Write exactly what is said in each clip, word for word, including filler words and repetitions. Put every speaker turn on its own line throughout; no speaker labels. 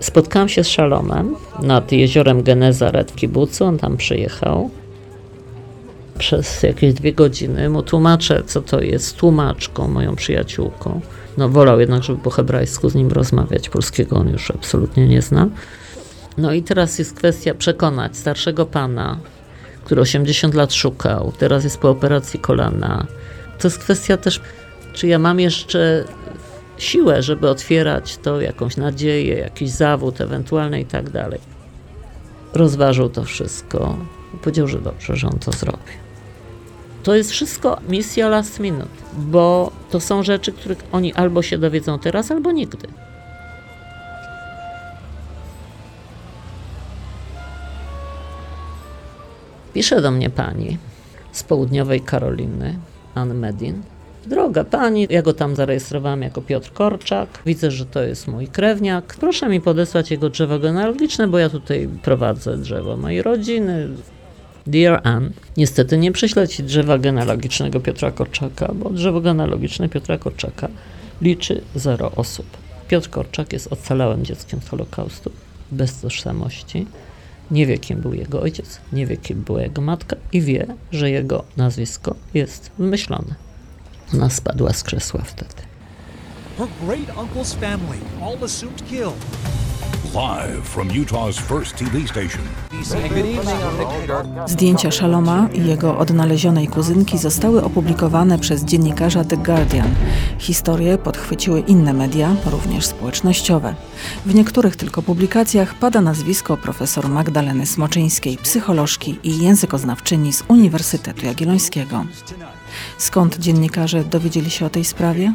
Spotkałam się z Shalomem nad jeziorem Genezaret w kibucu, on tam przyjechał. Przez jakieś dwie godziny mu tłumaczę, co to jest, tłumaczką, moją przyjaciółką. No wolał jednak, żeby po hebrajsku z nim rozmawiać, polskiego on już absolutnie nie zna. No i teraz jest kwestia przekonać starszego pana, który osiemdziesiąt lat szukał, teraz jest po operacji kolana. To jest kwestia też, czy ja mam jeszcze siłę, żeby otwierać to, jakąś nadzieję, jakiś zawód ewentualny i tak dalej. Rozważył to wszystko i powiedział, że dobrze, że on to zrobi. To jest wszystko misja last minute, bo to są rzeczy, których oni albo się dowiedzą teraz, albo nigdy. Pisze do mnie pani z południowej Karoliny, Ann Medin. Droga pani, ja go tam zarejestrowałam jako Piotr Korczak. Widzę, że to jest mój krewniak. Proszę mi podesłać jego drzewo genealogiczne, bo ja tutaj prowadzę drzewo mojej rodziny. Dear Ann, niestety nie przyślę ci drzewa genealogicznego Piotra Korczaka, bo drzewo genealogiczne Piotra Korczaka liczy zero osób. Piotr Korczak jest ocalałym dzieckiem z Holokaustu, bez tożsamości. Nie wie, kim był jego ojciec, nie wie, kim była jego matka i wie, że jego nazwisko jest wymyślone. Ona spadła z krzesła wtedy.
Her great uncle's family, all assumed killed.
Live from Utah's first T V station.
Zdjęcia Shaloma i jego odnalezionej kuzynki zostały opublikowane przez dziennikarza The Guardian. Historię podchwyciły inne media, również społecznościowe. W niektórych tylko publikacjach pada nazwisko profesor Magdaleny Smoczyńskiej, psycholożki i językoznawczyni z Uniwersytetu Jagiellońskiego. Skąd dziennikarze dowiedzieli się o tej sprawie?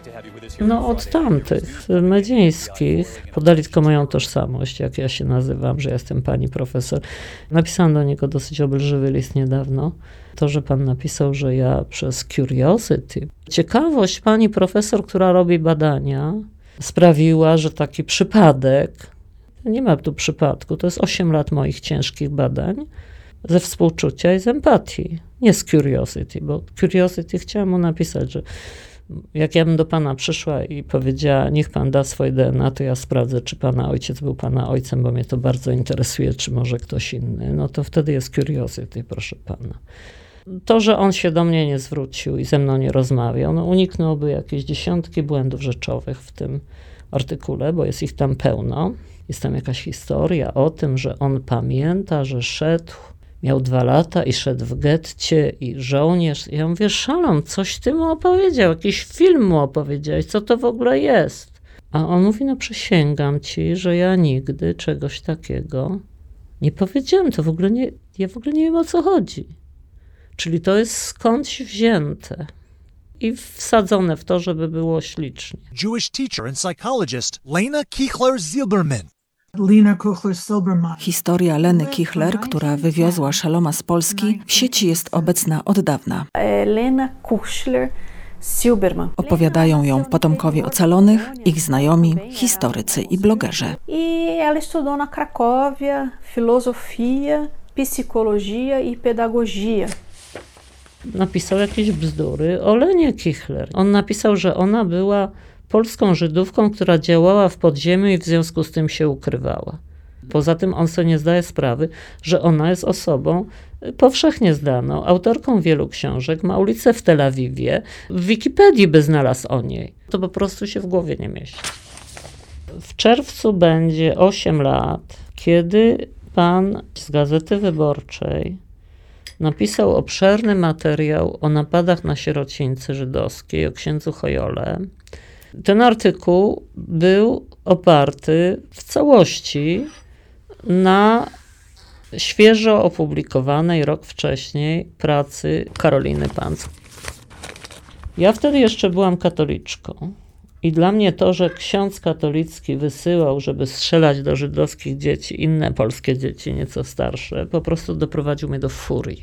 No od tamtych, medyjskich. Podali tylko moją tożsamość, jak ja się nazywam, że jestem pani profesor. Napisałam do niego dosyć obelżywy list niedawno. To, że pan napisał, że ja przez curiosity, ciekawość pani profesor, która robi badania, sprawiła, że taki przypadek, nie ma tu przypadku, to jest osiem lat moich ciężkich badań, ze współczucia i z empatii, nie z curiosity, bo curiosity chciałam mu napisać, że jak ja bym do pana przyszła i powiedziała, niech pan da swoje D N A, to ja sprawdzę, czy pana ojciec był pana ojcem, bo mnie to bardzo interesuje, czy może ktoś inny, no to wtedy jest curiosity, proszę pana. To, że on się do mnie nie zwrócił i ze mną nie rozmawiał, no uniknąłby jakieś dziesiątki błędów rzeczowych w tym artykule, bo jest ich tam pełno. Jest tam jakaś historia o tym, że on pamięta, że szedł, miał dwa lata i szedł w getcie i żołnierz. Ja mówię, Shalom, coś ty mu opowiedział, jakiś film mu opowiedziałeś, co to w ogóle jest? A on mówi, no przysięgam ci, że ja nigdy czegoś takiego nie powiedziałem, to w ogóle nie, ja w ogóle nie wiem, o co chodzi. Czyli to jest skądś wzięte i wsadzone w to, żeby było ślicznie.
Jewish teacher and psychologist Lena Kichler-Zilberman.
Lena Kichler-Zilberman.
Historia Leny Kichler, która wywiozła Shaloma z Polski, w sieci jest obecna od dawna.
Lena Kichler-Zilberman.
Opowiadają ją potomkowie ocalonych, ich znajomi, historycy i blogerzy.
I ela estudou na Cracóvia filozofia, psychologia i pedagogia.
Napisał jakieś bzdury o Lenie Kichler. On napisał, że ona była polską Żydówką, która działała w podziemiu i w związku z tym się ukrywała. Poza tym on sobie nie zdaje sprawy, że ona jest osobą powszechnie znaną, autorką wielu książek, ma ulicę w Tel Awiwie, w Wikipedii by znalazł o niej. To po prostu się w głowie nie mieści. W czerwcu będzie osiem lat, kiedy pan z Gazety Wyborczej napisał obszerny materiał o napadach na sierocińce żydowskiej, o księdzu Chojole. Ten artykuł był oparty w całości na świeżo opublikowanej rok wcześniej pracy Karoliny Panc. Ja wtedy jeszcze byłam katoliczką i dla mnie to, że ksiądz katolicki wysyłał, żeby strzelać do żydowskich dzieci, inne polskie dzieci, nieco starsze, po prostu doprowadził mnie do furii.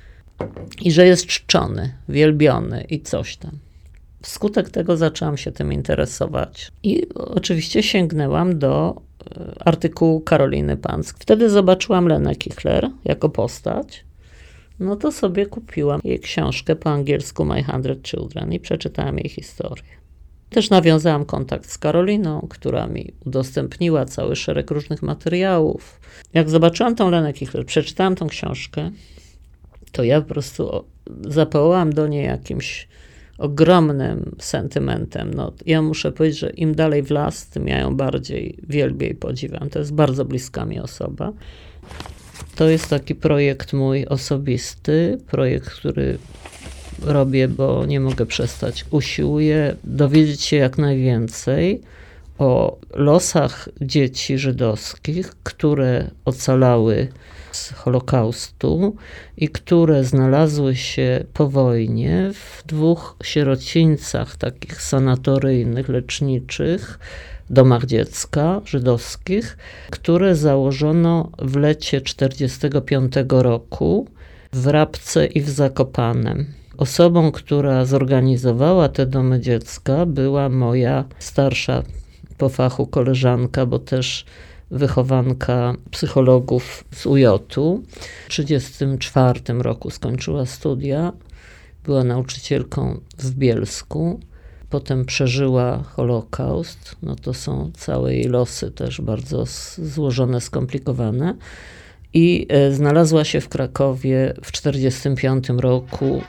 I że jest czczony, wielbiony i coś tam. Wskutek tego zaczęłam się tym interesować i oczywiście sięgnęłam do artykułu Karoliny Panc. Wtedy zobaczyłam Lenę Kichler jako postać, no to sobie kupiłam jej książkę po angielsku My Hundred Children i przeczytałam jej historię. Też nawiązałam kontakt z Karoliną, która mi udostępniła cały szereg różnych materiałów. Jak zobaczyłam tą Lenę Kichler, przeczytałam tą książkę, to ja po prostu zapałałam do niej jakimś ogromnym sentymentem. No, ja muszę powiedzieć, że im dalej w las, tym ja ją bardziej wielbię i podziwiam. To jest bardzo bliska mi osoba. To jest taki projekt mój osobisty, projekt, który robię, bo nie mogę przestać. Usiłuję dowiedzieć się jak najwięcej o losach dzieci żydowskich, które ocalały z Holokaustu i które znalazły się po wojnie w dwóch sierocińcach takich sanatoryjnych, leczniczych, domach dziecka żydowskich, które założono w lecie czterdziestego piątego roku w Rabce i w Zakopanem. Osobą, która zorganizowała te domy dziecka, była moja starsza po fachu koleżanka, bo też wychowanka psychologów z U J-u. W tysiąc dziewięćset trzydziestym czwartym roku skończyła studia, była nauczycielką w Bielsku, potem przeżyła Holokaust. No to są całe jej losy też bardzo złożone, skomplikowane. I e, znalazła się w Krakowie w tysiąc dziewięćset czterdziestym piątym roku.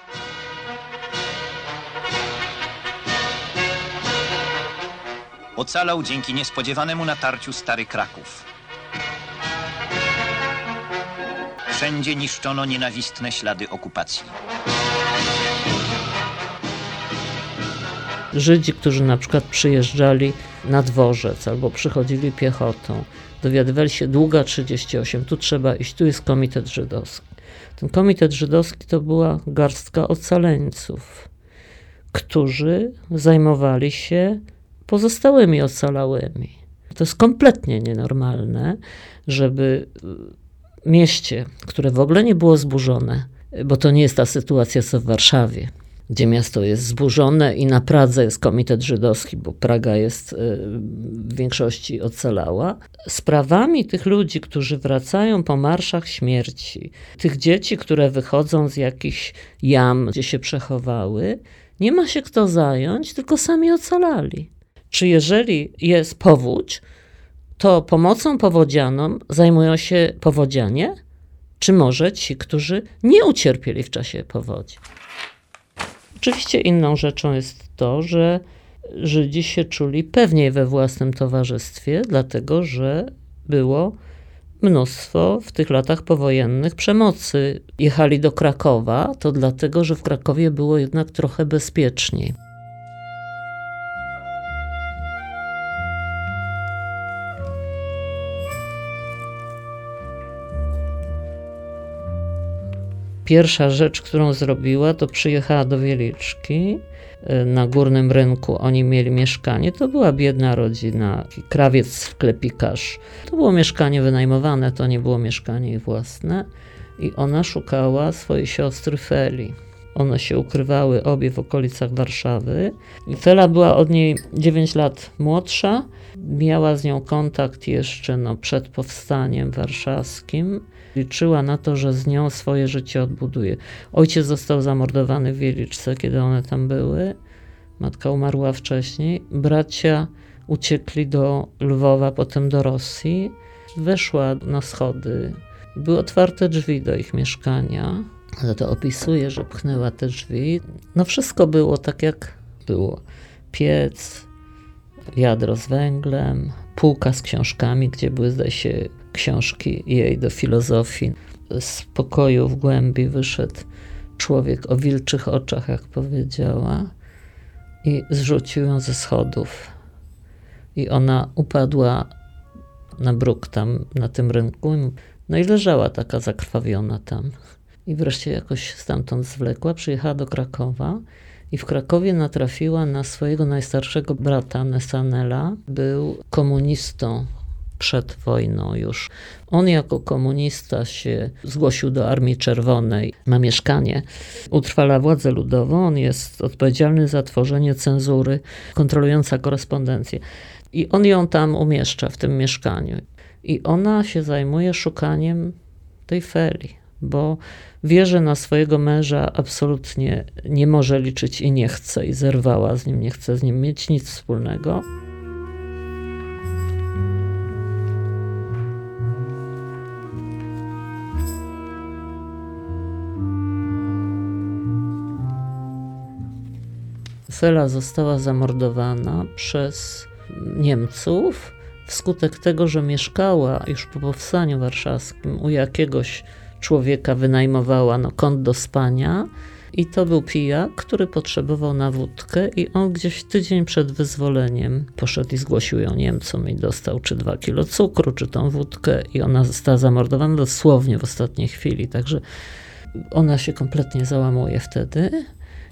Ocalał dzięki niespodziewanemu natarciu Stary Kraków. Wszędzie niszczono nienawistne ślady okupacji.
Żydzi, którzy na przykład przyjeżdżali na dworzec albo przychodzili piechotą, dowiadywali się Długa trzydzieści osiem, tu trzeba iść, tu jest komitet żydowski. Ten komitet żydowski to była garstka ocaleńców, którzy zajmowali się pozostałymi ocalałymi. To jest kompletnie nienormalne, żeby w mieście, które w ogóle nie było zburzone, bo to nie jest ta sytuacja co w Warszawie, gdzie miasto jest zburzone i na Pradze jest komitet żydowski, bo Praga jest w większości ocalała. Sprawami tych ludzi, którzy wracają po marszach śmierci, tych dzieci, które wychodzą z jakichś jam, gdzie się przechowały, nie ma się kto zająć, tylko sami ocalali. Czy jeżeli jest powódź, to pomocą powodzianom zajmują się powodzianie, czy może ci, którzy nie ucierpieli w czasie powodzi? Oczywiście inną rzeczą jest to, że Żydzi się czuli pewniej we własnym towarzystwie, dlatego że było mnóstwo w tych latach powojennych przemocy. Jechali do Krakowa, to dlatego, że w Krakowie było jednak trochę bezpieczniej. Pierwsza rzecz, którą zrobiła, to przyjechała do Wieliczki. Na Górnym Rynku oni mieli mieszkanie. To była biedna rodzina, krawiec, sklepikarz. To było mieszkanie wynajmowane, to nie było mieszkanie ich własne. I ona szukała swojej siostry Feli. One się ukrywały obie w okolicach Warszawy. I Fela była od niej dziewięć lat młodsza. Miała z nią kontakt jeszcze no, przed powstaniem warszawskim. Liczyła na to, że z nią swoje życie odbuduje. Ojciec został zamordowany w Wieliczce, kiedy one tam były. Matka umarła wcześniej. Bracia uciekli do Lwowa, potem do Rosji. Weszła na schody. Były otwarte drzwi do ich mieszkania. Za to opisuje, że pchnęła te drzwi. No wszystko było tak, jak było. Piec, wiadro z węglem, półka z książkami, gdzie były, zdaje się, książki jej do filozofii. Z pokoju w głębi wyszedł człowiek o wilczych oczach, jak powiedziała, i zrzucił ją ze schodów. I ona upadła na bruk tam, na tym rynku. No i leżała taka zakrwawiona tam. I wreszcie jakoś stamtąd zwlekła, przyjechała do Krakowa i w Krakowie natrafiła na swojego najstarszego brata Nesanela. Był komunistą przed wojną już. On jako komunista się zgłosił do Armii Czerwonej. Ma mieszkanie. Utrwala władzę ludową. On jest odpowiedzialny za tworzenie cenzury, kontrolująca korespondencję. I on ją tam umieszcza w tym mieszkaniu. I ona się zajmuje szukaniem tej Feli. bo wie, że na swojego męża absolutnie nie może liczyć i nie chce, i zerwała z nim, nie chce z nim mieć nic wspólnego. Sela została zamordowana przez Niemców wskutek tego, że mieszkała już po powstaniu warszawskim u jakiegoś człowieka, wynajmowała no, kąt do spania i to był pijak, który potrzebował na wódkę i on gdzieś tydzień przed wyzwoleniem poszedł i zgłosił ją Niemcom i dostał czy dwa kilo cukru, czy tą wódkę i ona została zamordowana dosłownie w ostatniej chwili, także ona się kompletnie załamuje wtedy.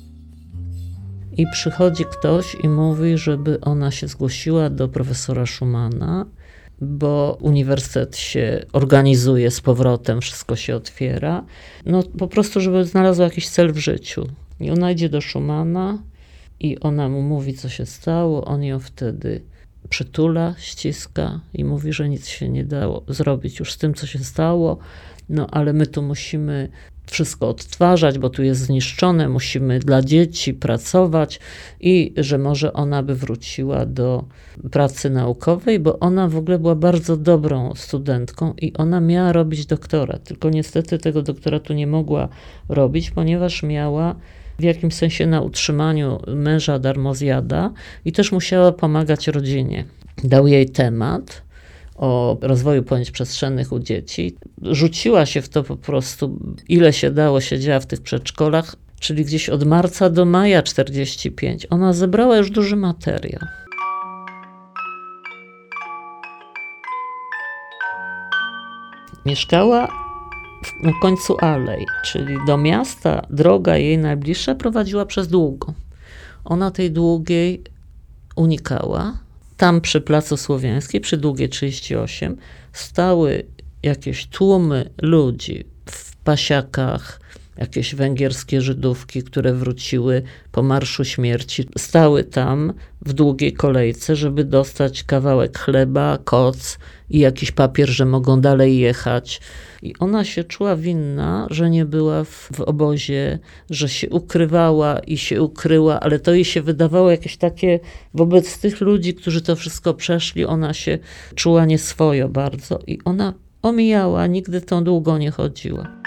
I przychodzi ktoś i mówi, żeby ona się zgłosiła do profesora Schumana, bo uniwersytet się organizuje z powrotem, wszystko się otwiera. No po prostu, żeby znalazła jakiś cel w życiu. I ona idzie do Schumana i ona mu mówi, co się stało. On ją wtedy przytula, ściska i mówi, że nic się nie dało zrobić już z tym, co się stało. No ale my tu musimy wszystko odtwarzać, bo tu jest zniszczone, musimy dla dzieci pracować i że może ona by wróciła do pracy naukowej, bo ona w ogóle była bardzo dobrą studentką i ona miała robić doktorat, tylko niestety tego doktoratu nie mogła robić, ponieważ miała w jakimś sensie na utrzymaniu męża darmozjada i też musiała pomagać rodzinie. Dał jej temat o rozwoju pojęć przestrzennych u dzieci. Rzuciła się w to po prostu, ile się dało, siedziała w tych przedszkolach, czyli gdzieś od marca do maja czterdzieści pięć. Ona zebrała już duży materiał. Mieszkała na końcu alei, czyli do miasta droga jej najbliższa prowadziła przez Długą. Ona tej Długiej unikała. Tam przy Placu Słowiańskiej, przy Długiej trzydzieści osiem, stały jakieś tłumy ludzi w pasiakach, jakieś węgierskie Żydówki, które wróciły po Marszu Śmierci. Stały tam w długiej kolejce, żeby dostać kawałek chleba, koc i jakiś papier, że mogą dalej jechać. I ona się czuła winna, że nie była w, w obozie, że się ukrywała i się ukryła, ale to jej się wydawało jakieś takie, wobec tych ludzi, którzy to wszystko przeszli, ona się czuła nieswojo bardzo i ona omijała, nigdy tą Długą nie chodziła.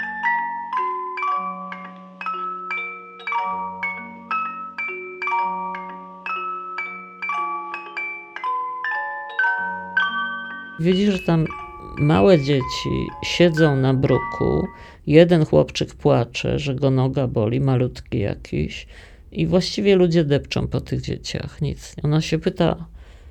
Widzi, że tam małe dzieci siedzą na bruku, jeden chłopczyk płacze, że go noga boli, malutki jakiś i właściwie ludzie depczą po tych dzieciach, nic. Ona się pyta,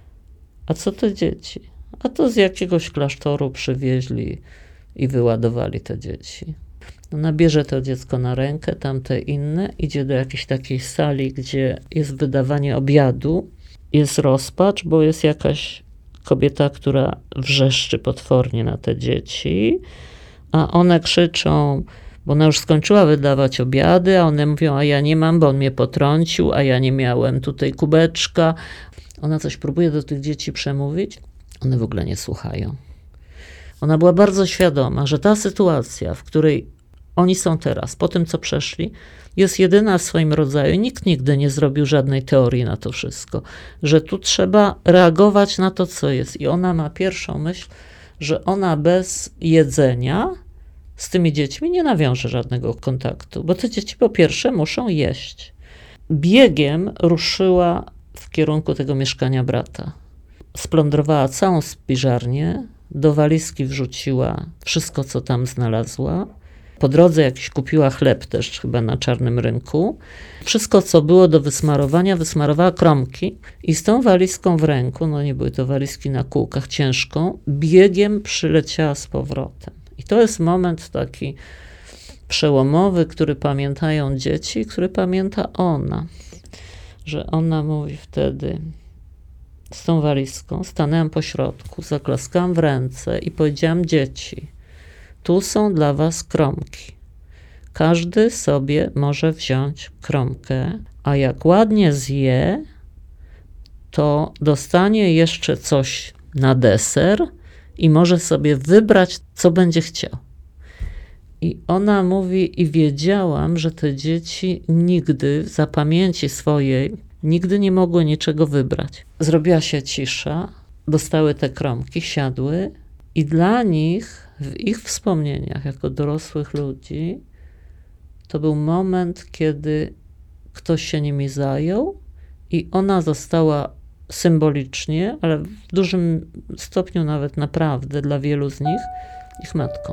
a co te dzieci? A to z jakiegoś klasztoru przywieźli i wyładowali te dzieci. Ona bierze to dziecko na rękę, tamte inne, idzie do jakiejś takiej sali, gdzie jest wydawanie obiadu, jest rozpacz, bo jest jakaś kobieta, która wrzeszczy potwornie na te dzieci, a one krzyczą, bo ona już skończyła wydawać obiady, a one mówią, a ja nie mam, bo on mnie potrącił, a ja nie miałem tutaj kubeczka. Ona coś próbuje do tych dzieci przemówić, one w ogóle nie słuchają. Ona była bardzo świadoma, że ta sytuacja, w której oni są teraz, po tym co przeszli, jest jedyna w swoim rodzaju. Nikt nigdy nie zrobił żadnej teorii na to wszystko, że tu trzeba reagować na to, co jest. I ona ma pierwszą myśl, że ona bez jedzenia z tymi dziećmi nie nawiąże żadnego kontaktu, bo te dzieci po pierwsze muszą jeść. Biegiem ruszyła w kierunku tego mieszkania brata. Splądrowała całą spiżarnię, do walizki wrzuciła wszystko, co tam znalazła. Po drodze jakiś kupiła chleb też chyba na czarnym rynku. Wszystko, co było do wysmarowania, wysmarowała kromki i z tą walizką w ręku, no nie były to walizki na kółkach, ciężką, biegiem przyleciała z powrotem. I to jest moment taki przełomowy, który pamiętają dzieci, który pamięta ona. Że ona mówi wtedy z tą walizką, stanęłam po środku, zaklaskałam w ręce i powiedziałam, dzieci, tu są dla was kromki. Każdy sobie może wziąć kromkę, a jak ładnie zje, to dostanie jeszcze coś na deser i może sobie wybrać, co będzie chciał. I ona mówi, i wiedziałam, że te dzieci nigdy w zapamięci swojej, nigdy nie mogły niczego wybrać. Zrobiła się cisza, dostały te kromki, siadły i dla nich, w ich wspomnieniach jako dorosłych ludzi, to był moment, kiedy ktoś się nimi zajął i ona została symbolicznie, ale w dużym stopniu nawet naprawdę dla wielu z nich, ich matką.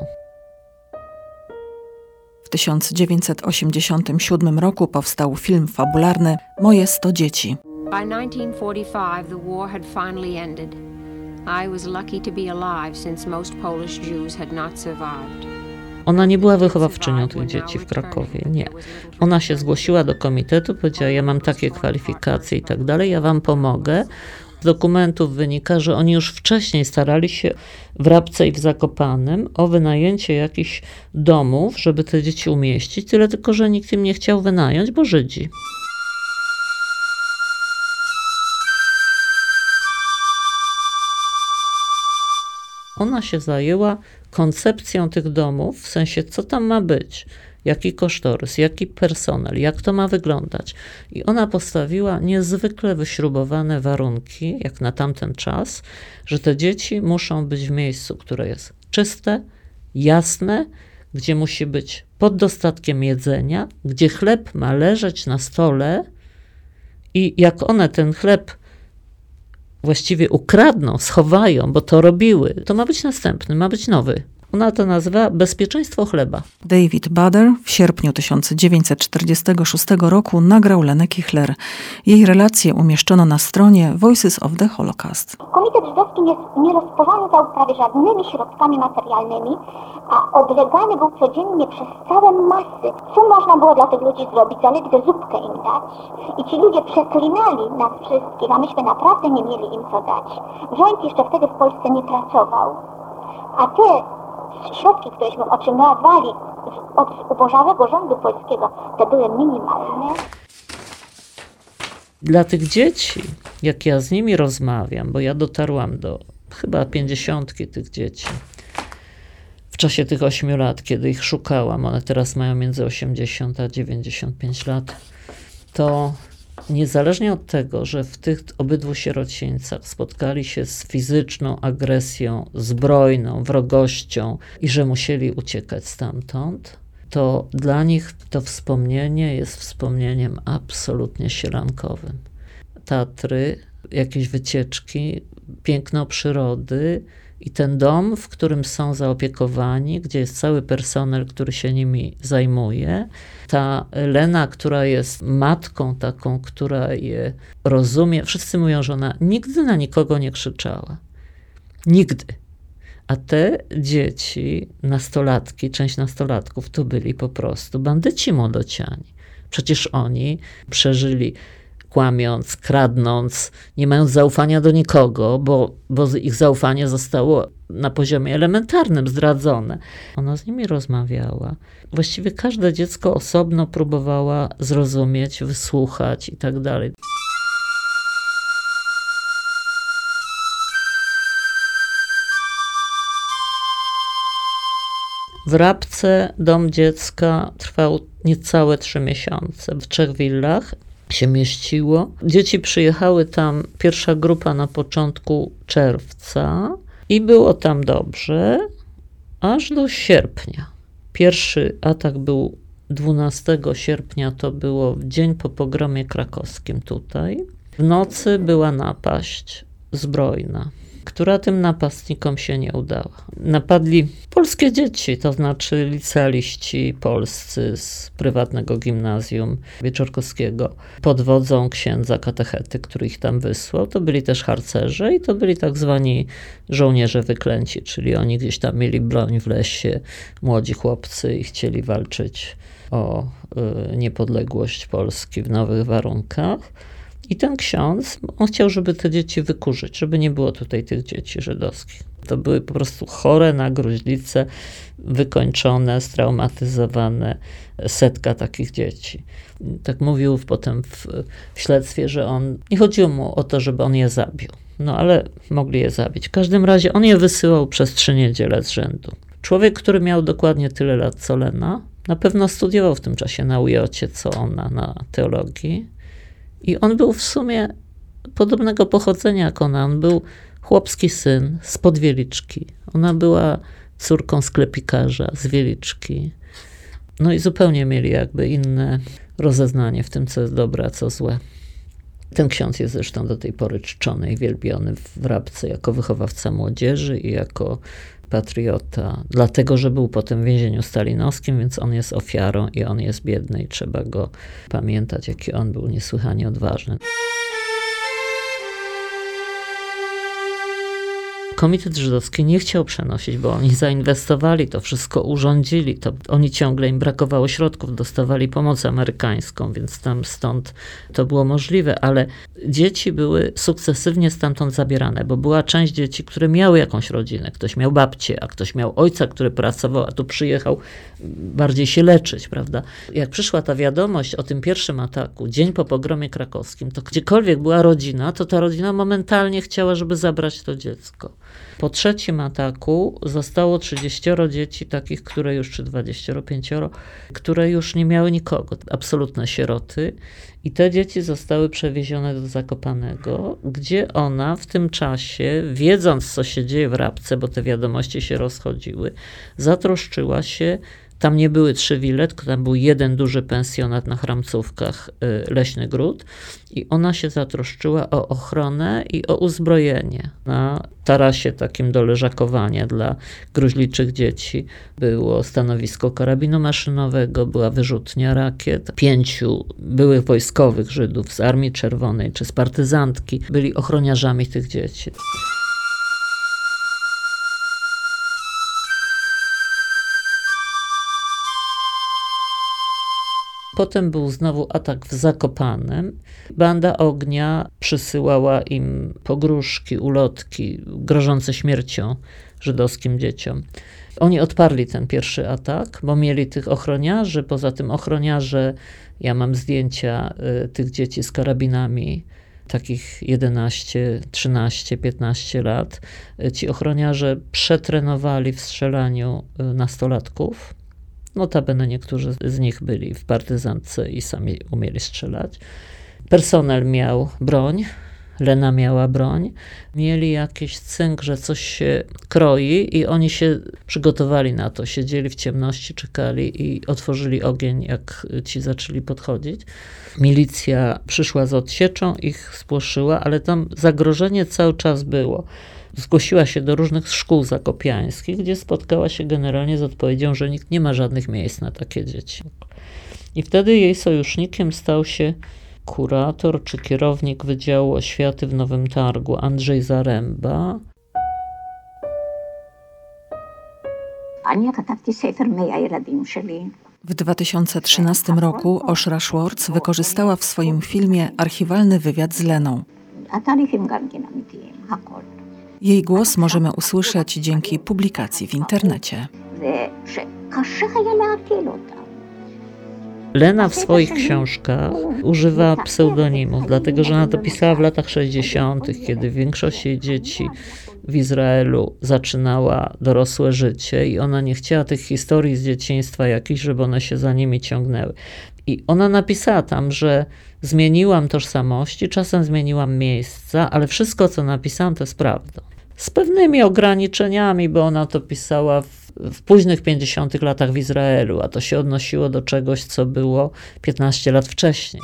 W tysiąc dziewięćset osiemdziesiątym siódmym roku powstał film fabularny Moje sto dzieci.
By nineteen forty-five, the war had finally ended. I was lucky to be alive since most Polish Jews had not survived.
Ona nie była wychowawczynią tych dzieci w Krakowie, nie. Ona się zgłosiła do komitetu, powiedziała, ja mam takie kwalifikacje i tak dalej, ja wam pomogę. Z dokumentów wynika, że oni już wcześniej starali się w Rabce i w Zakopanem o wynajęcie jakichś domów, żeby te dzieci umieścić, tyle tylko, że nikt im nie chciał wynająć, bo Żydzi. Ona się zajęła koncepcją tych domów, w sensie co tam ma być, jaki kosztorys, jaki personel, jak to ma wyglądać. I ona postawiła niezwykle wyśrubowane warunki, jak na tamten czas, że te dzieci muszą być w miejscu, które jest czyste, jasne, gdzie musi być pod dostatkiem jedzenia, gdzie chleb ma leżeć na stole i jak one ten chleb właściwie ukradną, schowają, bo to robiły, to ma być następny, ma być nowy. Ona to nazywa bezpieczeństwo chleba.
David Bader w sierpniu tysiąc dziewięćset czterdziestego szóstego roku nagrał Lenę Kichler. Jej relacje umieszczono na stronie Voices of the Holocaust.
Komitet żydowski nie, nie rozporządzał prawie żadnymi środkami materialnymi, a oblegany był codziennie przez całe masy. Co można było dla tych ludzi zrobić? Zaledwie zupkę im dać. I ci ludzie przeklinali nas wszystkich, a myśmy naprawdę nie mieli im co dać. Rząd jeszcze wtedy w Polsce nie pracował. A te środki, któreśmy otrzymywali od ubożałego rządu polskiego, to były minimalne.
Dla tych dzieci, jak ja z nimi rozmawiam, bo ja dotarłam do chyba pięćdziesiątki tych dzieci, w czasie tych ośmiu lat, kiedy ich szukałam, one teraz mają między osiemdziesiąt a dziewięćdziesiąt pięć lat, to niezależnie od tego, że w tych obydwu sierocińcach spotkali się z fizyczną agresją, zbrojną, wrogością i że musieli uciekać stamtąd, to dla nich to wspomnienie jest wspomnieniem absolutnie sielankowym. Tatry, jakieś wycieczki, piękno przyrody i ten dom, w którym są zaopiekowani, gdzie jest cały personel, który się nimi zajmuje. Ta Lena, która jest matką taką, która je rozumie. Wszyscy mówią, że ona nigdy na nikogo nie krzyczała. Nigdy. A te dzieci, nastolatki, część nastolatków, to byli po prostu bandyci młodociani. Przecież oni przeżyli kłamiąc, kradnąc, nie mając zaufania do nikogo, bo, bo ich zaufanie zostało na poziomie elementarnym zdradzone. Ona z nimi rozmawiała. Właściwie każde dziecko osobno próbowała zrozumieć, wysłuchać i tak dalej. W Rabce dom dziecka trwał niecałe trzy miesiące. W trzech willach się mieściło. Dzieci przyjechały tam, pierwsza grupa na początku czerwca i było tam dobrze, aż do sierpnia. Pierwszy atak był dwunastego sierpnia, to było w dzień po pogromie krakowskim tutaj. W nocy była napaść zbrojna, która tym napastnikom się nie udała. Napadli polskie dzieci, to znaczy licealiści polscy z prywatnego gimnazjum Wieczorkowskiego pod wodzą księdza katechety, który ich tam wysłał. To byli też harcerze i to byli tak zwani żołnierze wyklęci, czyli oni gdzieś tam mieli broń w lesie, młodzi chłopcy i chcieli walczyć o y, niepodległość Polski w nowych warunkach. I ten ksiądz, on chciał, żeby te dzieci wykurzyć, żeby nie było tutaj tych dzieci żydowskich. To były po prostu chore na gruźlicę, wykończone, straumatyzowane, setka takich dzieci. Tak mówił potem w, w śledztwie, że on, nie chodziło mu o to, żeby on je zabił. No ale mogli je zabić. W każdym razie on je wysyłał przez trzy niedziele z rzędu. Człowiek, który miał dokładnie tyle lat co Lena, na pewno studiował w tym czasie na U J-cie, co ona na teologii. I on był w sumie podobnego pochodzenia jak ona. On był chłopski syn z Podwieliczki. Ona była córką sklepikarza z Wieliczki. No i zupełnie mieli jakby inne rozeznanie w tym, co jest dobre, a co złe. Ten ksiądz jest zresztą do tej pory czczony i wielbiony w Rabce jako wychowawca młodzieży i jako patriota, dlatego, że był potem w więzieniu stalinowskim, więc on jest ofiarą i on jest biedny i trzeba go pamiętać, jaki on był niesłychanie odważny. Komitet Żydowski nie chciał przenosić, bo oni zainwestowali, to wszystko urządzili, to oni ciągle im brakowało środków, dostawali pomoc amerykańską, więc tam stąd to było możliwe, ale dzieci były sukcesywnie stamtąd zabierane, bo była część dzieci, które miały jakąś rodzinę, ktoś miał babcię, a ktoś miał ojca, który pracował, a tu przyjechał bardziej się leczyć, prawda? Jak przyszła ta wiadomość o tym pierwszym ataku, dzień po pogromie krakowskim, to gdziekolwiek była rodzina, to ta rodzina momentalnie chciała, żeby zabrać to dziecko. Po trzecim ataku zostało trzydzieścioro dzieci, takich, które już, czy dwadzieścia pięć, które już nie miały nikogo, absolutne sieroty. I te dzieci zostały przewiezione do Zakopanego, gdzie ona w tym czasie, wiedząc, co się dzieje w Rabce, bo te wiadomości się rozchodziły, zatroszczyła się. Tam nie były trzy wille, tylko tam był jeden duży pensjonat na Chramcówkach, Leśny Gród, i ona się zatroszczyła o ochronę i o uzbrojenie. Na tarasie takim do leżakowania dla gruźliczych dzieci było stanowisko karabinu maszynowego, była wyrzutnia rakiet. Pięciu byłych wojskowych Żydów z Armii Czerwonej czy z partyzantki byli ochroniarzami tych dzieci. Potem był znowu atak w Zakopanem. Banda ognia przysyłała im pogróżki, ulotki grożące śmiercią żydowskim dzieciom. Oni odparli ten pierwszy atak, bo mieli tych ochroniarzy. Poza tym ochroniarze, ja mam zdjęcia y, tych dzieci z karabinami, takich jedenaście, trzynaście, piętnaście lat. Y, ci ochroniarze przetrenowali w strzelaniu y, nastolatków. Notabene niektórzy z nich byli w partyzantce i sami umieli strzelać. Personel miał broń, Lena miała broń. Mieli jakiś cynk, że coś się kroi i oni się przygotowali na to. Siedzieli w ciemności, czekali i otworzyli ogień, jak ci zaczęli podchodzić. Milicja przyszła z odsieczą, ich spłoszyła, ale tam zagrożenie cały czas było. Zgłosiła się do różnych szkół zakopiańskich, gdzie spotkała się generalnie z odpowiedzią, że nikt nie ma żadnych miejsc na takie dzieci. I wtedy jej sojusznikiem stał się kurator czy kierownik Wydziału Oświaty w Nowym Targu, Andrzej Zaręba.
W dwa tysiące trzynastym roku Oshra Schwartz wykorzystała w swoim filmie archiwalny wywiad z Leną. Jej głos możemy usłyszeć dzięki publikacji w internecie.
Lena w swoich książkach używa pseudonimów, dlatego że ona to pisała w latach sześćdziesiątych, kiedy większość jej dzieci w Izraelu zaczynała dorosłe życie i ona nie chciała tych historii z dzieciństwa jakichś, żeby one się za nimi ciągnęły. I ona napisała tam, że zmieniłam tożsamości, czasem zmieniłam miejsca, ale wszystko, co napisałam, to jest prawda. Z pewnymi ograniczeniami, bo ona to pisała w, w późnych pięćdziesiątych latach w Izraelu, a to się odnosiło do czegoś, co było piętnaście lat wcześniej.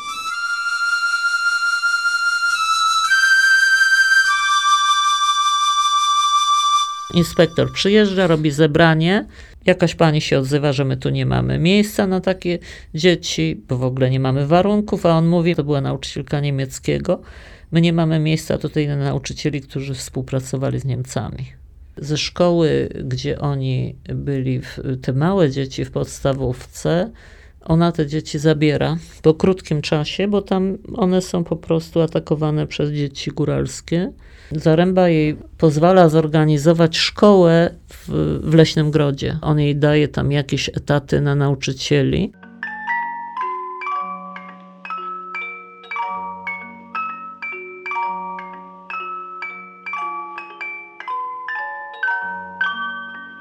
Inspektor przyjeżdża, robi zebranie, jakaś pani się odzywa, że my tu nie mamy miejsca na takie dzieci, bo w ogóle nie mamy warunków, a on mówi, to była nauczycielka niemieckiego, my nie mamy miejsca tutaj na nauczycieli, którzy współpracowali z Niemcami. Ze szkoły, gdzie oni byli, te małe dzieci w podstawówce, ona te dzieci zabiera po krótkim czasie, bo tam one są po prostu atakowane przez dzieci góralskie. Zaręba jej pozwala zorganizować szkołę w, w Leśnym Grodzie. On jej daje tam jakieś etaty na nauczycieli.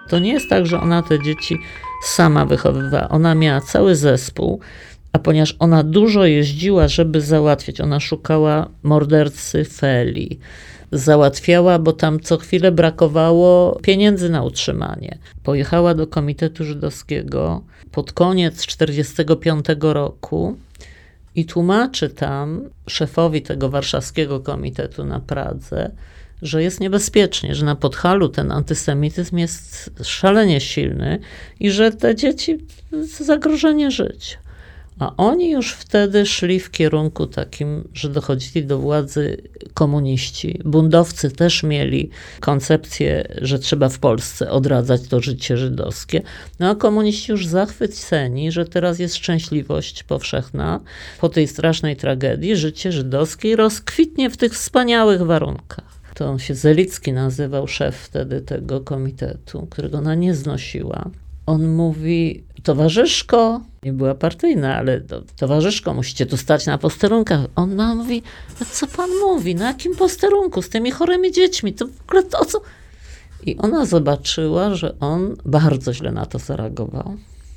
To nie jest tak, że ona te dzieci sama wychowywała. Ona miała cały zespół, a ponieważ ona dużo jeździła, żeby załatwiać, ona szukała mordercy Feli, załatwiała, bo tam co chwilę brakowało pieniędzy na utrzymanie. Pojechała do Komitetu Żydowskiego pod koniec tysiąc dziewięćset czterdziestego piątego roku i tłumaczy tam szefowi tego warszawskiego komitetu na Pradze, że jest niebezpiecznie, że na Podhalu ten antysemityzm jest szalenie silny i że te dzieci zagrożenie życia. A oni już wtedy szli w kierunku takim, że dochodzili do władzy komuniści. Bundowcy też mieli koncepcję, że trzeba w Polsce odradzać to życie żydowskie. No a komuniści już zachwyceni, że teraz jest szczęśliwość powszechna. Po tej strasznej tragedii życie żydowskie rozkwitnie w tych wspaniałych warunkach. To on się Zelicki nazywał, szef wtedy tego komitetu, którego ona nie znosiła. On mówi, towarzyszko, nie była partyjna, ale to, towarzyszko, musicie tu stać na posterunkach. Ona mówi, no co pan mówi, na jakim posterunku, z tymi chorymi dziećmi, to w ogóle to o co? I ona zobaczyła, że on bardzo źle na to zareagował.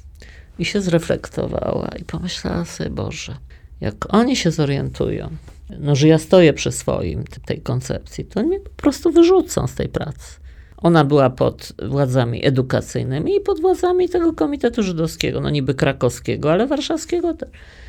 I się zreflektowała i pomyślała sobie, Boże, jak oni się zorientują, no, że ja stoję przy swoim, tej koncepcji, to mnie po prostu wyrzucą z tej pracy. Ona była pod władzami edukacyjnymi i pod władzami tego Komitetu Żydowskiego, no niby krakowskiego, ale warszawskiego też.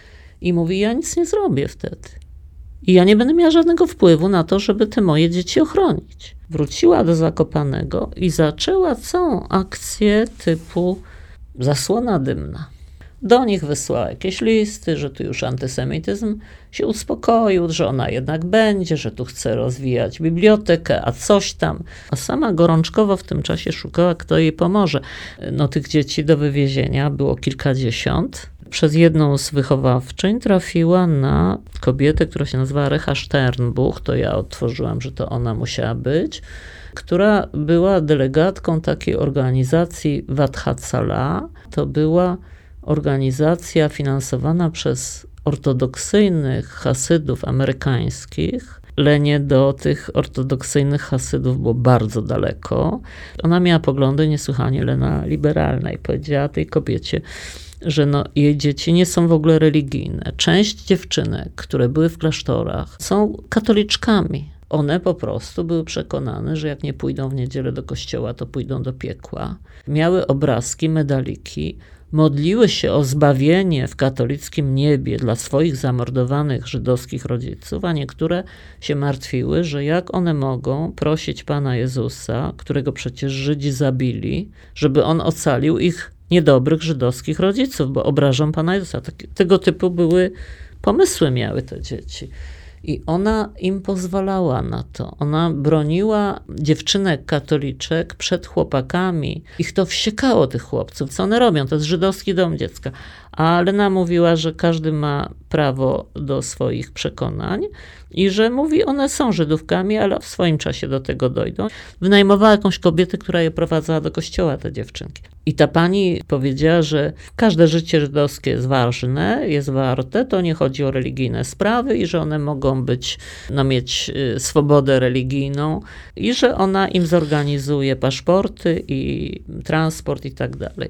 I mówi, ja nic nie zrobię wtedy. I ja nie będę miała żadnego wpływu na to, żeby te moje dzieci ochronić. Wróciła do Zakopanego i zaczęła całą akcję typu zasłona dymna. Do nich wysłała jakieś listy, że tu już antysemityzm się uspokoił, że ona jednak będzie, że tu chce rozwijać bibliotekę, a coś tam. A sama gorączkowo w tym czasie szukała, kto jej pomoże. No tych dzieci do wywiezienia było kilkadziesiąt. Przez jedną z wychowawczyń trafiła na kobietę, która się nazywa Recha Sternbuch, to ja otworzyłam, że to ona musiała być, która była delegatką takiej organizacji Wat Hatzalah. To była organizacja finansowana przez ortodoksyjnych hasydów amerykańskich. Lenie do tych ortodoksyjnych hasydów było bardzo daleko. Ona miała poglądy niesłychanie Lena liberalne i powiedziała tej kobiecie, że no, jej dzieci nie są w ogóle religijne. Część dziewczynek, które były w klasztorach, są katoliczkami. One po prostu były przekonane, że jak nie pójdą w niedzielę do kościoła, to pójdą do piekła. Miały obrazki, medaliki, modliły się o zbawienie w katolickim niebie dla swoich zamordowanych żydowskich rodziców, a niektóre się martwiły, że jak one mogą prosić Pana Jezusa, którego przecież Żydzi zabili, żeby On ocalił ich niedobrych żydowskich rodziców, bo obrażą Pana Jezusa. Tak, tego typu były pomysły miały te dzieci. I ona im pozwalała na to. Ona broniła dziewczynek katoliczek przed chłopakami. Ich to wściekało, tych chłopców. Co one robią? To jest żydowski dom dziecka. A Lena mówiła, że każdy ma prawo do swoich przekonań i że mówi, one są Żydówkami, ale w swoim czasie do tego dojdą. Wynajmowała jakąś kobietę, która je prowadzała do kościoła, te dziewczynki. I ta pani powiedziała, że każde życie żydowskie jest ważne, jest warte, to nie chodzi o religijne sprawy i że one mogą być, no, mieć swobodę religijną i że ona im zorganizuje paszporty i transport i tak dalej.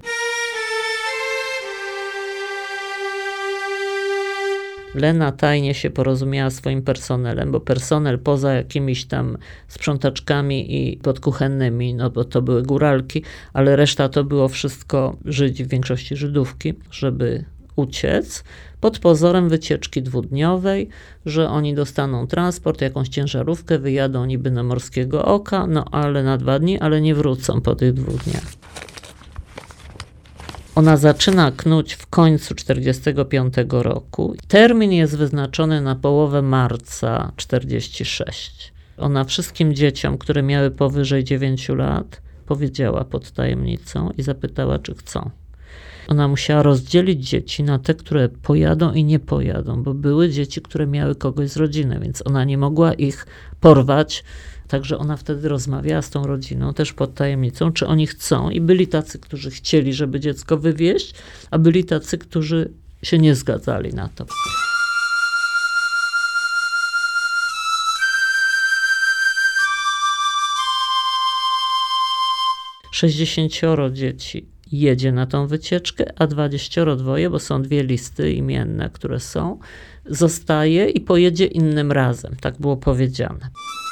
Lena tajnie się porozumiała swoim personelem, bo personel poza jakimiś tam sprzątaczkami i podkuchennymi, no bo to były góralki, ale reszta to było wszystko Żydzi, w większości Żydówki, żeby uciec, pod pozorem wycieczki dwudniowej, że oni dostaną transport, jakąś ciężarówkę, wyjadą niby na Morskiego Oka, no ale na dwa dni, ale nie wrócą po tych dwóch dniach. Ona zaczyna knuć w końcu czterdziestego piątego roku. Termin jest wyznaczony na połowę marca czterdziestego szóstego. Ona wszystkim dzieciom, które miały powyżej dziewięciu lat, powiedziała pod tajemnicą i zapytała, czy chcą. Ona musiała rozdzielić dzieci na te, które pojadą i nie pojadą, bo były dzieci, które miały kogoś z rodziny, więc ona nie mogła ich porwać. Także ona wtedy rozmawiała z tą rodziną, też pod tajemnicą, czy oni chcą. I byli tacy, którzy chcieli, żeby dziecko wywieźć, a byli tacy, którzy się nie zgadzali na to. sześćdziesięcioro dzieci jedzie na tą wycieczkę, a dwadzieścia dwa, bo są dwie listy imienne, które są, zostaje i pojedzie innym razem. Tak było powiedziane.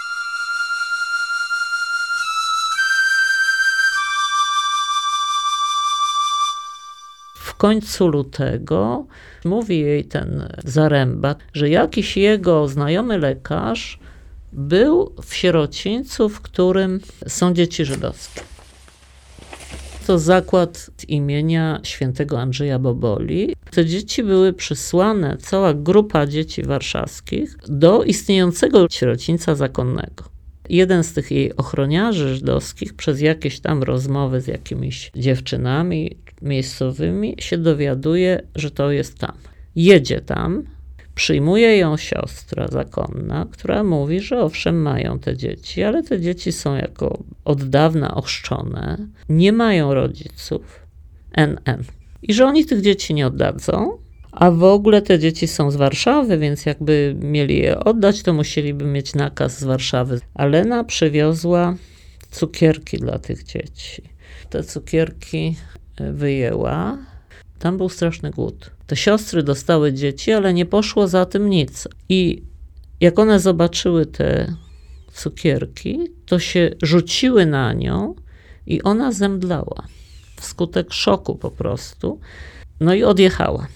W końcu lutego mówi jej ten Zaręba, że jakiś jego znajomy lekarz był w sierocińcu, w którym są dzieci żydowskie. To zakład imienia świętego Andrzeja Boboli. Te dzieci były przysłane, cała grupa dzieci warszawskich, do istniejącego sierocińca zakonnego. Jeden z tych jej ochroniarzy żydowskich przez jakieś tam rozmowy z jakimiś dziewczynami miejscowymi się dowiaduje, że to jest tam. Jedzie tam, przyjmuje ją siostra zakonna, która mówi, że owszem, mają te dzieci, ale te dzieci są jako od dawna ochrzczone, nie mają rodziców, en en. I że oni tych dzieci nie oddadzą, a w ogóle te dzieci są z Warszawy, więc jakby mieli je oddać, to musieliby mieć nakaz z Warszawy. A Lena przywiozła cukierki dla tych dzieci. Te cukierki wyjęła. Tam był straszny głód. Te siostry dostały dzieci, ale nie poszło za tym nic. I jak one zobaczyły te cukierki, to się rzuciły na nią i ona zemdlała. Wskutek szoku po prostu. No i odjechała.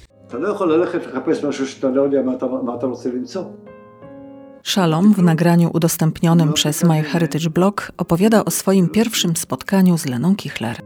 Shalom w nagraniu udostępnionym przez My Heritage Blog opowiada o swoim pierwszym spotkaniu z Leną Kichler.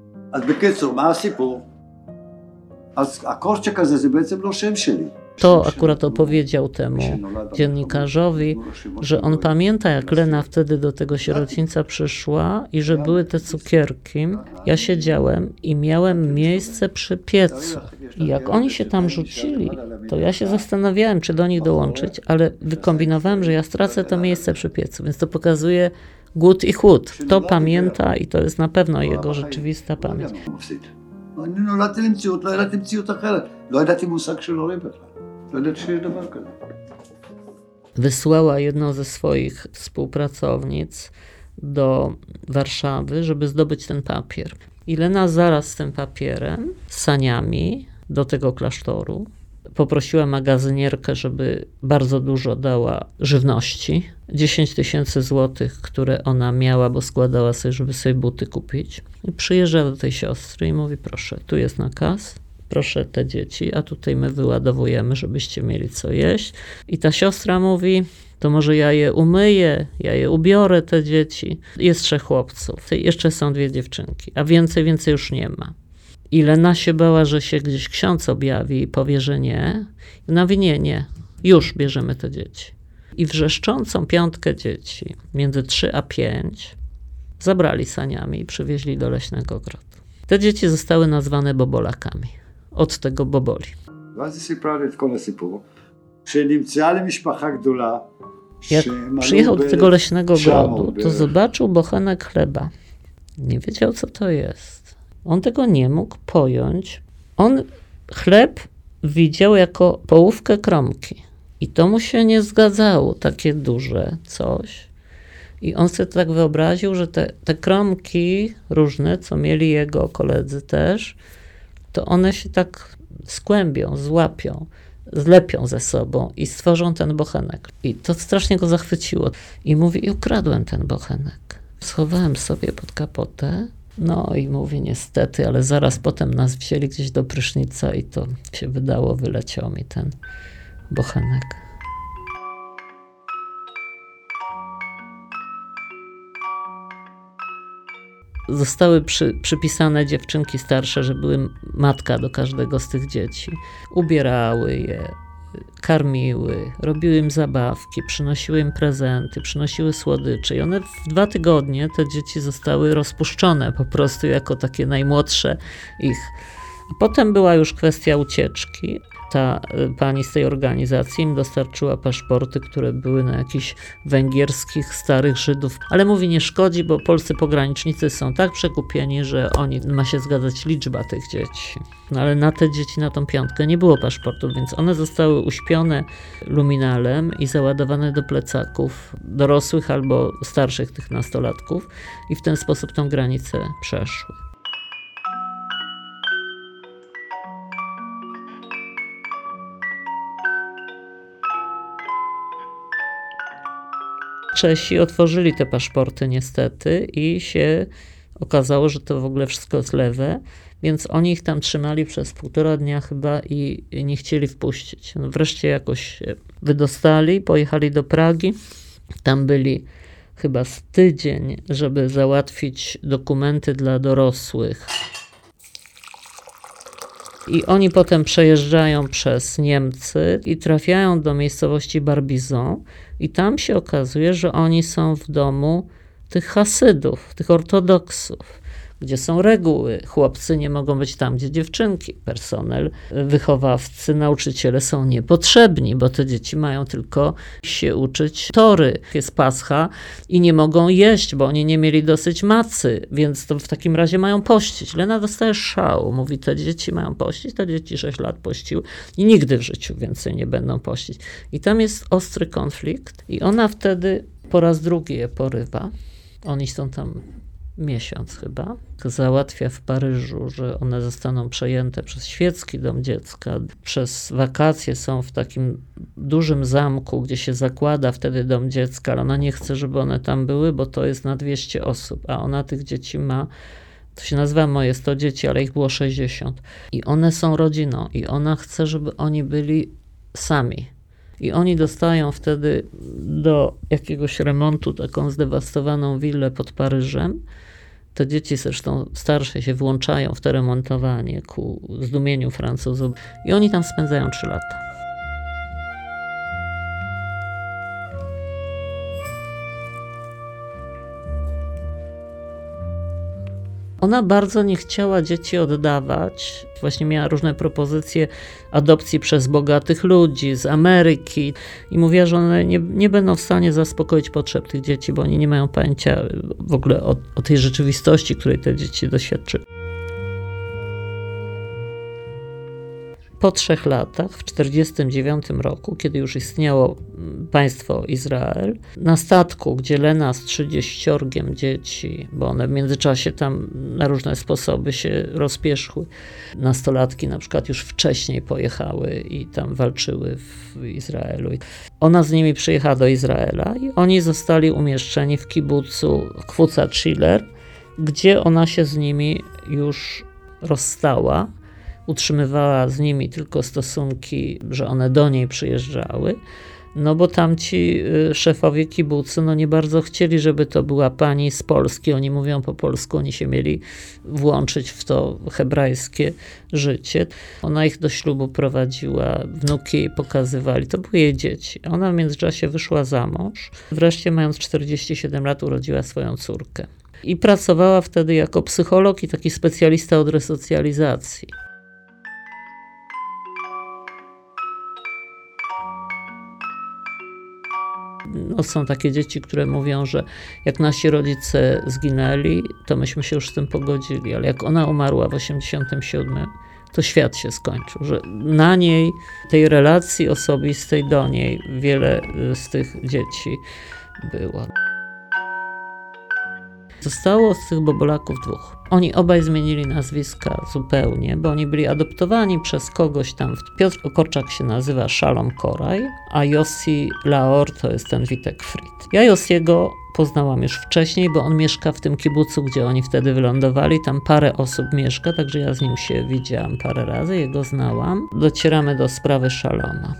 To akurat opowiedział temu dziennikarzowi, że on pamięta, jak Lena wtedy do tego sierocińca przyszła i że były te cukierki. Ja siedziałem i miałem miejsce przy piecu. I jak oni się tam rzucili, to ja się zastanawiałem, czy do nich dołączyć, ale wykombinowałem, że ja stracę to miejsce przy piecu, więc to pokazuje głód i chłód. To pamięta i to jest na pewno jego rzeczywista pamięć.
אני נולדתי למציאות, לא ידעתי מציאות אחרת. לא ידעתי מושג של הורים בכלל. לא ידעתי שיש דבר כזה.
Wysłała jedną ze swoich współpracownic do Warszawy, żeby zdobyć ten papier. I Lena zaraz z tym papierem, z saniami do tego klasztoru, poprosiła magazynierkę, żeby bardzo dużo dała żywności. dziesięć tysięcy złotych, które ona miała, bo składała sobie, żeby sobie buty kupić. I przyjeżdża do tej siostry i mówi, proszę, tu jest nakaz, proszę te dzieci, a tutaj my wyładowujemy, żebyście mieli co jeść. I ta siostra mówi, to może ja je umyję, ja je ubiorę, te dzieci. Jest trzech chłopców, jeszcze są dwie dziewczynki, a więcej, więcej już nie ma. I Lena się bała, że się gdzieś ksiądz objawi i powie, że nie. I ona mówi, nie, nie, już bierzemy te dzieci. I wrzeszczącą piątkę dzieci, między trzy a pięć, zabrali saniami i przywieźli do Leśnego Ogrodu. Te dzieci zostały nazwane Bobolakami. Od tego Boboli. Jak przyjechał do tego Leśnego Ogrodu, to zobaczył bochenek chleba. Nie wiedział, co to jest. On tego nie mógł pojąć. On chleb widział jako połówkę kromki. I to mu się nie zgadzało, takie duże coś. I on sobie tak wyobraził, że te, te kromki różne, co mieli jego koledzy też, to one się tak skłębią, złapią, zlepią ze sobą i stworzą ten bochenek. I to strasznie go zachwyciło. I mówi, i ukradłem ten bochenek. Schowałem sobie pod kapotę. No i mówi, niestety, ale zaraz potem nas wzięli gdzieś do prysznica i to się wydało, wyleciał mi ten bochenek. Zostały przy, przypisane dziewczynki starsze, że były matka do każdego z tych dzieci. Ubierały je, karmiły, robiły im zabawki, przynosiły im prezenty, przynosiły słodycze. I one w dwa tygodnie, te dzieci zostały rozpuszczone po prostu jako takie najmłodsze ich. A potem była już kwestia ucieczki, ta pani z tej organizacji im dostarczyła paszporty, które były na jakichś węgierskich starych Żydów. Ale mówi, nie szkodzi, bo polscy pogranicznicy są tak przekupieni, że oni ma się zgadzać liczba tych dzieci. No ale na te dzieci, na tą piątkę nie było paszportów, więc one zostały uśpione luminalem i załadowane do plecaków dorosłych albo starszych tych nastolatków i w ten sposób tą granicę przeszły. Czesi otworzyli te paszporty niestety i się okazało, że to w ogóle wszystko jest lewe, więc oni ich tam trzymali przez półtora dnia chyba i nie chcieli wpuścić. No wreszcie jakoś się wydostali, pojechali do Pragi. Tam byli chyba z tydzień, żeby załatwić dokumenty dla dorosłych. I oni potem przejeżdżają przez Niemcy i trafiają do miejscowości Barbizon i tam się okazuje, że oni są w domu tych Hasydów, tych ortodoksów, gdzie są reguły. Chłopcy nie mogą być tam, gdzie dziewczynki. Personel, wychowawcy, nauczyciele są niepotrzebni, bo te dzieci mają tylko się uczyć tory. Jest Pascha i nie mogą jeść, bo oni nie mieli dosyć macy, więc to w takim razie mają pościć. Lena dostaje szału. Mówi, te dzieci mają pościć, te dzieci sześć lat pościły i nigdy w życiu więcej nie będą pościć. I tam jest ostry konflikt i ona wtedy po raz drugi je porywa. Oni są tam miesiąc chyba. Załatwia w Paryżu, że one zostaną przejęte przez świecki dom dziecka. Przez wakacje są w takim dużym zamku, gdzie się zakłada wtedy dom dziecka, ale ona nie chce, żeby one tam były, bo to jest na dwieście osób, a ona tych dzieci ma, to się nazywa Moje sto dzieci, ale ich było sześćdziesiąt. I one są rodziną i ona chce, żeby oni byli sami. I oni dostają wtedy do jakiegoś remontu taką zdewastowaną willę pod Paryżem. Te dzieci zresztą starsze się włączają w to remontowanie ku zdumieniu Francuzów i oni tam spędzają trzy lata. Ona bardzo nie chciała dzieci oddawać. Właśnie miała różne propozycje adopcji przez bogatych ludzi z Ameryki i mówiła, że one nie, nie będą w stanie zaspokoić potrzeb tych dzieci, bo oni nie mają pojęcia w ogóle o, o tej rzeczywistości, której te dzieci doświadczyły. Po trzech latach, w tysiąc dziewięćset czterdziestym dziewiątym roku, kiedy już istniało państwo Izrael, na statku, gdzie Lena z trzydzieściorgiem dzieci, bo one w międzyczasie tam na różne sposoby się rozpieszły, nastolatki na przykład już wcześniej pojechały i tam walczyły w Izraelu. Ona z nimi przyjechała do Izraela i oni zostali umieszczeni w kibucu Kvutzat Schiller, gdzie ona się z nimi już rozstała. Utrzymywała z nimi tylko stosunki, że one do niej przyjeżdżały, no bo tamci szefowie kibucy no nie bardzo chcieli, żeby to była pani z Polski. Oni mówią po polsku, oni się mieli włączyć w to hebrajskie życie. Ona ich do ślubu prowadziła, wnuki jej pokazywali, to były jej dzieci. Ona w międzyczasie wyszła za mąż. Wreszcie mając czterdzieści siedem lat urodziła swoją córkę. I pracowała wtedy jako psycholog i taki specjalista od resocjalizacji. No, są takie dzieci, które mówią, że jak nasi rodzice zginęli, to myśmy się już z tym pogodzili, ale jak ona umarła w osiemdziesiątym siódmym, to świat się skończył, że na niej, tej relacji osobistej do niej wiele z tych dzieci było. Zostało z tych bobolaków dwóch. Oni obaj zmienili nazwiska zupełnie, bo oni byli adoptowani przez kogoś tam. Piotr Korczak się nazywa Szalom Koraj, a Yossi Laor to jest ten Witek Frit. Ja Yossiego poznałam już wcześniej, bo on mieszka w tym kibucu, gdzie oni wtedy wylądowali. Tam parę osób mieszka, także ja z nim się widziałam parę razy, jego znałam. Docieramy do sprawy Szaloma.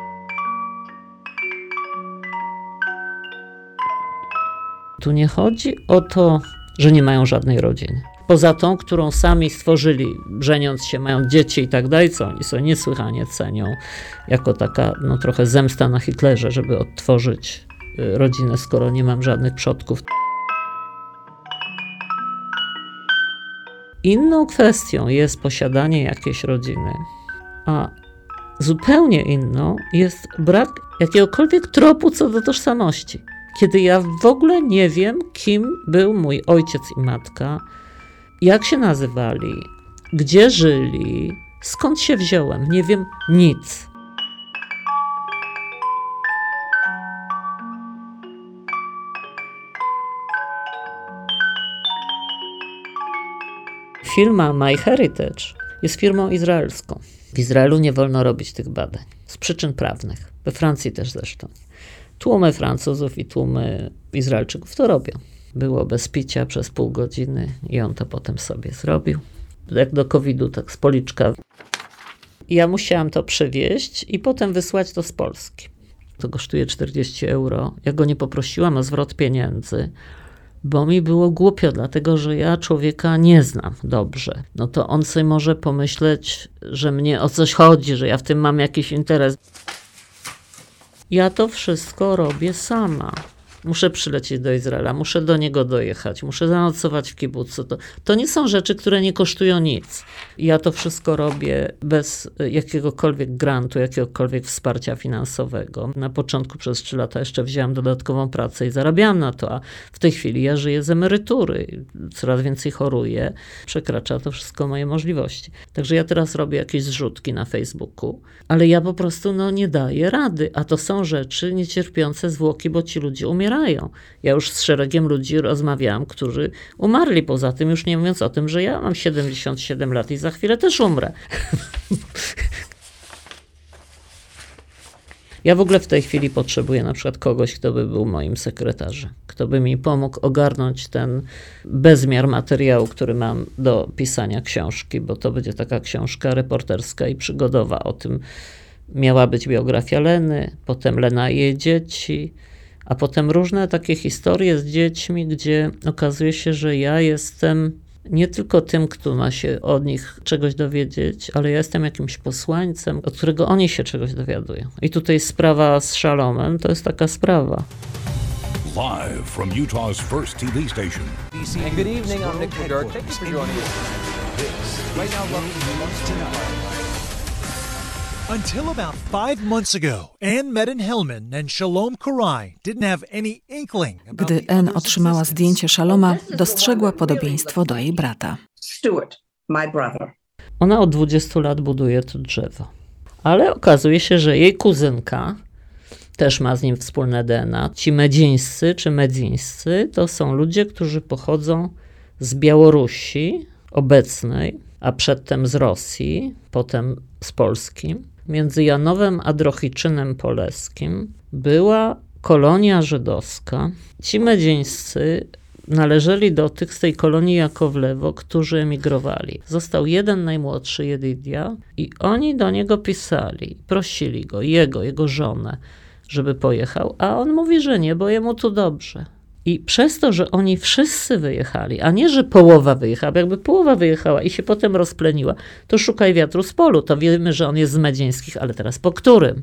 Tu nie chodzi o to, że nie mają żadnej rodziny. Poza tą, którą sami stworzyli, żeniąc się, mają dzieci i tak dalej, co oni sobie niesłychanie cenią, jako taka no, trochę zemsta na Hitlerze, żeby odtworzyć rodzinę, skoro nie mam żadnych przodków. Inną kwestią jest posiadanie jakiejś rodziny, a Zupełnie inną jest brak jakiegokolwiek tropu co do tożsamości. Kiedy ja w ogóle nie wiem, kim był mój ojciec i matka, jak się nazywali, gdzie żyli, skąd się wziąłem, nie wiem nic. Firma MyHeritage jest firmą izraelską. W Izraelu nie wolno robić tych badań z przyczyn prawnych. We Francji też zresztą. Tłumy Francuzów i tłumy Izraelczyków to robią. Było bez picia przez pół godziny i on to potem sobie zrobił. Jak do kowida, tak z policzka. Ja musiałam to przewieźć i potem wysłać to z Polski. To kosztuje czterdzieści euro. Ja go nie poprosiłam o zwrot pieniędzy, bo mi było głupio, dlatego że ja człowieka nie znam dobrze. No to on sobie może pomyśleć, że mnie o coś chodzi, że ja w tym mam jakiś interes. Ja to wszystko robię sama. Muszę przylecieć do Izraela, muszę do niego dojechać, muszę zanocować w kibucu. To, to nie są rzeczy, które nie kosztują nic. Ja to wszystko robię bez jakiegokolwiek grantu, jakiegokolwiek wsparcia finansowego. Na początku przez trzy lata jeszcze wzięłam dodatkową pracę i zarabiałam na to, a w tej chwili ja żyję z emerytury. Coraz więcej choruję, przekracza to wszystko moje możliwości. Także ja teraz robię jakieś zrzutki na Facebooku, ale ja po prostu no, nie daję rady, a to są rzeczy niecierpiące zwłoki, bo ci ludzie umierają. Ja już z szeregiem ludzi rozmawiałam, którzy umarli. Poza tym już nie mówiąc o tym, że ja mam siedemdziesiąt siedem lat i za chwilę też umrę. Ja w ogóle w tej chwili potrzebuję na przykład kogoś, kto by był moim sekretarzem, kto by mi pomógł ogarnąć ten bezmiar materiału, który mam do pisania książki, bo to będzie taka książka reporterska i przygodowa. O tym miała być biografia Leny, potem Lena i jej dzieci, a potem różne takie historie z dziećmi, gdzie okazuje się, że ja jestem nie tylko tym, kto ma się od nich czegoś dowiedzieć, ale ja jestem jakimś posłańcem, od którego oni się czegoś dowiadują. I tutaj sprawa z Shalomem to jest taka sprawa.
Live from Utah's first T V station.
And good evening, I'm Nick McGurk. Thank you for joining us. Right now, welcome to tonight.
Until about five months ago, Anne Medan-Hillman and Shalom Kurai didn't have any inkling about
Gdy
the
Anne
other's
otrzymała
existence.
zdjęcie Shaloma, dostrzegła podobieństwo do jej brata.
Stuart, my brother.
Ona od dwudziestu lat buduje to drzewo. Ale okazuje się, że jej kuzynka też ma z nim wspólne D N A. Ci medzińscy czy medzińscy to są ludzie, którzy pochodzą z Białorusi obecnej, a przedtem z Rosji, potem z Polski. Między Janowem a Drohiczynem Poleskim była kolonia żydowska. Ci medzińscy należeli do tych z tej kolonii Jakowlewo, którzy emigrowali. Został jeden najmłodszy, Jedidia, i oni do niego pisali, prosili go, jego, jego żonę, żeby pojechał, a on mówi, że nie, bo jemu tu dobrze. I przez to, że oni wszyscy wyjechali, a nie, że połowa wyjechała, bo jakby połowa wyjechała i się potem rozpleniła, to szukaj wiatru z polu. To wiemy, że on jest z Medzieńskich, ale teraz po którym?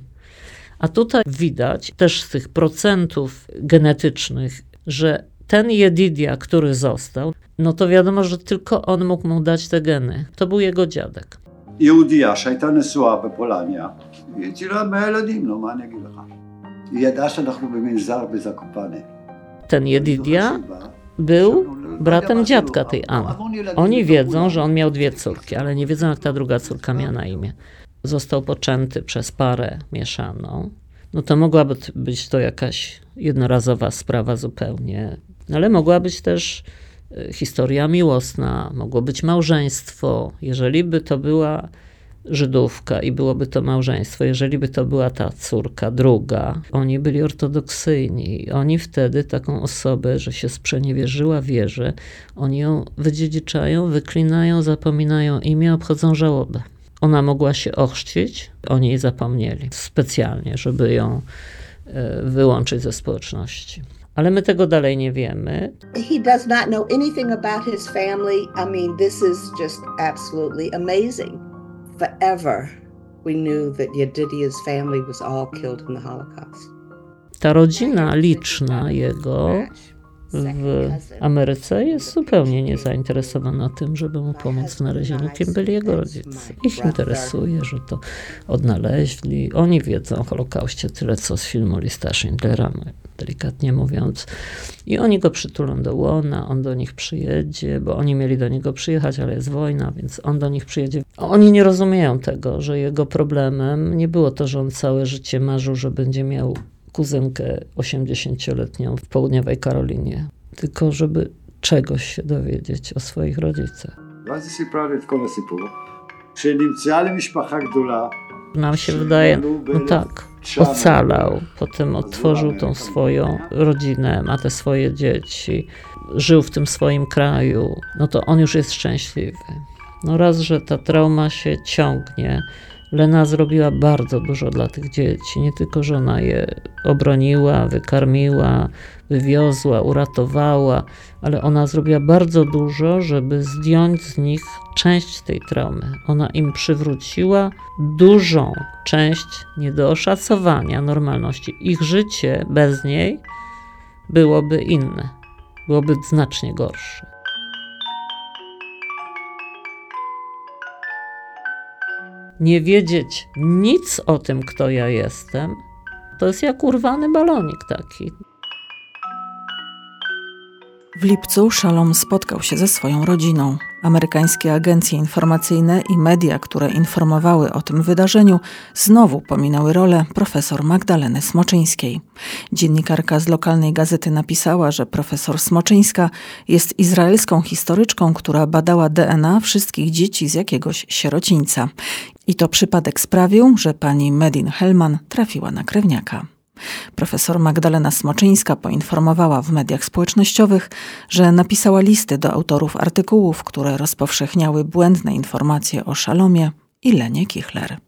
A tutaj widać też z tych procentów genetycznych, że ten Jedidia, który został, no to wiadomo, że tylko on mógł mu dać te geny. To był jego dziadek.
יהודייה שהייתה נשואה בפולניה, היא הצילה מאה ילדים, no, מה אני אגיד לך? היא ידעה שאנחנו במנזר בזקופנה.
Ten Jedidia był bratem dziadka tej Anny. Oni wiedzą, że on miał dwie córki, ale nie wiedzą, jak ta druga córka miała na imię. Został poczęty przez parę mieszaną. No to mogłaby być to jakaś jednorazowa sprawa zupełnie, ale mogła być też historia miłosna, mogło być małżeństwo. Jeżeli by to była Żydówka i byłoby to małżeństwo, jeżeli by to była ta córka druga, oni byli ortodoksyjni. Oni wtedy taką osobę, że się sprzeniewierzyła wierze, oni ją wydziedziczają, wyklinają, zapominają imię, obchodzą żałobę. Ona mogła się ochrzcić, oni jej zapomnieli specjalnie, żeby ją wyłączyć ze społeczności. Ale my tego dalej nie wiemy.
He does not know anything about his family. I mean, this is just absolutely amazing. Forever we knew that Yedidia's family was all killed in the Holocaust.
Ta rodzina liczna jego w Ameryce, jest zupełnie niezainteresowana tym, żeby mu pomóc w znalezieniu, kim byli jego rodzice. Ich interesuje, że to odnaleźli. Oni wiedzą o Holokauście tyle, co z filmu Lista Schindlera, delikatnie mówiąc. I oni go przytulą do łona, on do nich przyjedzie, bo oni mieli do niego przyjechać, ale jest wojna, więc on do nich przyjedzie. Oni nie rozumieją tego, że jego problemem nie było to, że on całe życie marzył, że będzie miał kuzynkę osiemdziesięcioletnią w południowej Karolinie, tylko żeby czegoś się dowiedzieć o swoich rodzicach. Nam się wydaje, no tak, ocalał, potem otworzył tą swoją rodzinę, ma te swoje dzieci, żył w tym swoim kraju, no to on już jest szczęśliwy. No raz, że ta trauma się ciągnie. Lena zrobiła bardzo dużo dla tych dzieci. Nie tylko, że ona je obroniła, wykarmiła, wywiozła, uratowała, ale ona zrobiła bardzo dużo, żeby zdjąć z nich część tej traumy. Ona im przywróciła dużą część nie do oszacowania normalności. Ich życie bez niej byłoby inne, byłoby znacznie gorsze. Nie wiedzieć nic o tym, kto ja jestem, to jest jak urwany balonik taki.
W lipcu Shalom spotkał się ze swoją rodziną. Amerykańskie agencje informacyjne i media, które informowały o tym wydarzeniu, znowu pominęły rolę profesor Magdaleny Smoczyńskiej. Dziennikarka z lokalnej gazety napisała, że profesor Smoczyńska jest izraelską historyczką, która badała D N A wszystkich dzieci z jakiegoś sierocińca. I to przypadek sprawił, że pani Medin Hellman trafiła na krewniaka. Profesor Magdalena Smoczyńska poinformowała w mediach społecznościowych, że napisała listy do autorów artykułów, które rozpowszechniały błędne informacje o Shalomie i Lenie Kichler.